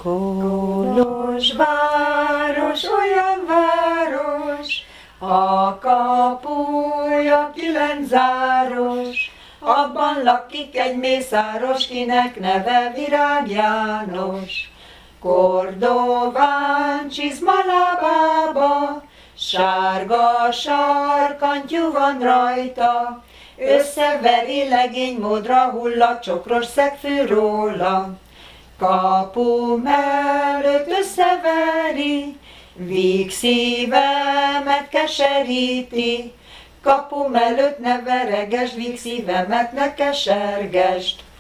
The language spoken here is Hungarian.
Kolozsváros olyan város, a kapuja 9 záros, abban lakik egy mészáros, kinek neve Virág János. Kordován csizmalábába, sárga sarkantyú van rajta, összeveri legény módra, hull a csokros szegfű róla. Kapu mellett összeveri, víg szívemet keseríti, kapu mellett ne veregesd, víg szívemet ne kesergesd.